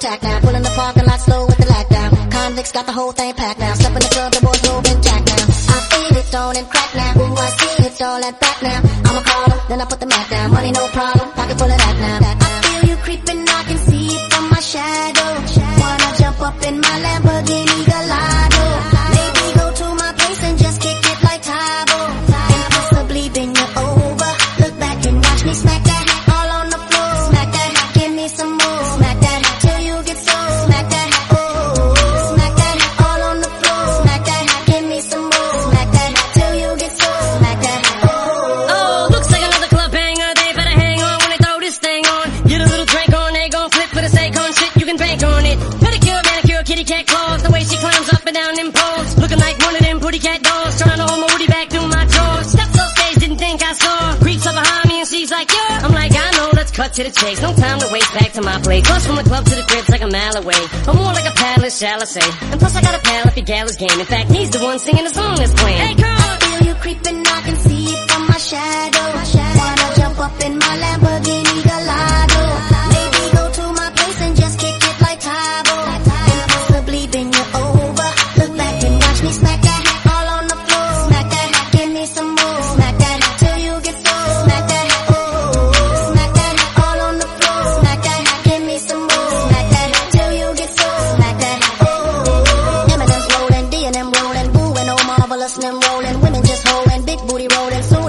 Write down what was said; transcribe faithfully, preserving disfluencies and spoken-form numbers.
attack now. Pulling the parking lot slow with the lack down. Convicts got the whole thing packed now. Step in the club, the boys roll and jack now. I feel it, on and crack now. Ooh, I see it's all that back now. I'ma call them, then I put the Mac down. Money no problem, pocket full of that now. I feel you creeping, I can see it from my shadow. Wanna jump up in my Lamborghini Gallardo. Maybe go to my place and just kick it like Tybo. And possibly bend you over. Look back and watch me smack that all on the floor. Smack that, give me some more. Smack that till you get so. Smack that, oh. Smack that all on the floor. Smack that, give me some more. Smack that till you get so. Smack that, oh. Oh, looks like another club banger. They better hang on when they throw this thing on. Get a little drink on, they gon' flip for the sake on shit. You can bank on it. Pedicure, manicure, kitty cat claws. The way she climbs up and down them poles. Looking like one of them pretty cat dolls. Trying to hold my woody back through my drawers. Steps off stage, didn't think I saw. Creeps up behind me and she's like, yeah. I'm like, I know, let's cut to the chase. No time to waste, back to my place. Plus from the club to the crib's like a mile away. I'm more like a palace, shall I say. And plus I got a pal if your gal is game. In fact, he's the one singing the song that's playing. Hey, girl! I feel you creeping, I can see it from my shadow. Wanna jump up in my Lamborghini Gallardo. Maybe go to my place and just kick it like Tybo. And possibly bend you over. Look back and watch me smack that all on the floor. Smack that, give me some more. Smack that till you get so. Smack that, oh. Smack that all on the floor. Smack that, give me some more. Smack that till you get so. Smack that, oh. Eminem's rolling, D and M rolling, Boo and Oh Marvelous and them rolling. Women just holding, big booty rolling. So